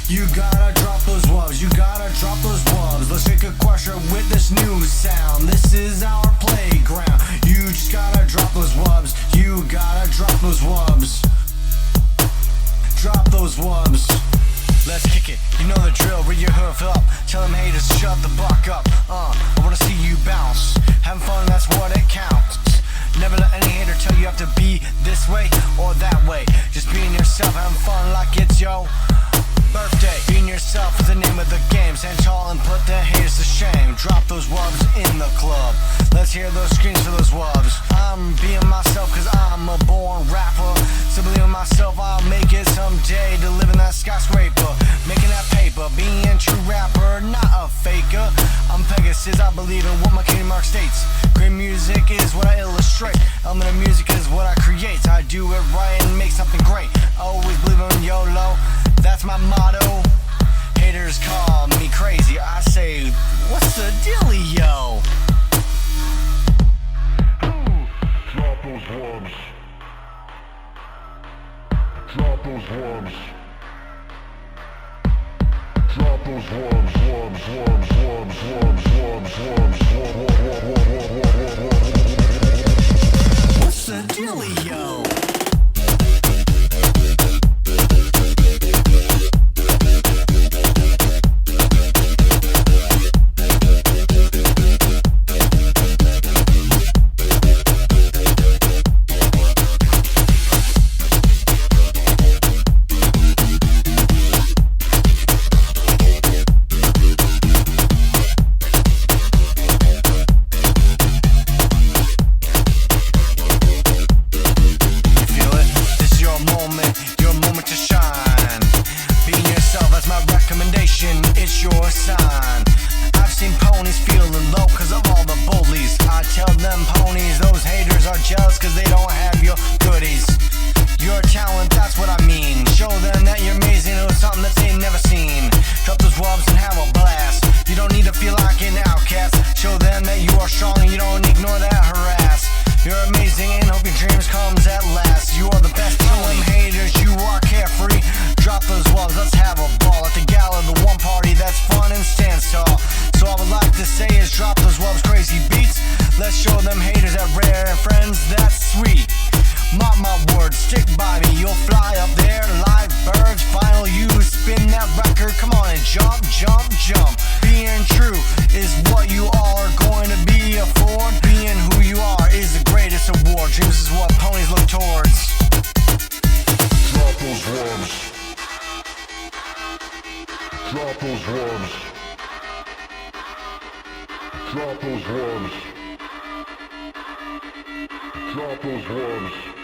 You gotta drop those wubs, you gotta drop those wubs. Let's shake a crusher with this new sound. This is our playground. You just gotta drop those wubs. You gotta drop those wubs. Drop those wubs. Let's kick it, you know the drill, read your hoof up. Tell them haters to shut the buck up. I wanna see you bounce. Having fun, that's what it counts. Never let any hater tell you have to be this way or that way. Just being yourself, having fun like it's your birthday. Being yourself is the name of the game. Stand tall and put the haters to shame. Drop those wubs in the club. Let's hear those screams for those wubs. I'm being myself cause I'm a born rapper. So believe in myself, I'll make it someday. To live in that skyscraper, making that paper. Being a true rapper, not a faker. I'm Pegasus, I believe in what my kingdom mark states. Great music is what I illustrate. Element of music is what I create. I do it right and make something great. Always believe in YOLO, that's my motto. Haters call me crazy, I say, what's the dealio? Drop those wubs. Drop those wubs. Drop those wubs, wubs, wubs, wubs, wubs, wubs, wubs, wubs. What's the dealio? It's your sign. I've seen ponies feeling low cause of all the bullies. I tell them ponies, those haters are jealous cause they don't have your goodies. Your talent, that's what I mean. Show them that you're amazing or something that they've never seen. Drop those wubs and have a blast. You don't need to feel like an outcast. Show them that you are strong and you don't ignore that harass. You're amazing and hope your dreams comes at last. You are the best. Tell them haters you are carefree. Drop those wubs, let's have a ball at the gala, the one party that's fun and stands tall. So I would like to say is drop those wubs, crazy beats. Let's show them haters that rare and friends that's sweet. Mark my words, stick by me, you'll fly up there like birds. Final you spin that record, come on and jump, jump, jump. Being true is what you all are going to be afford. Being who you are is the greatest award. Dreams is what ponies look towards. Drop those wubs. Drop those wubs. Drop those wubs. Drop those wubs.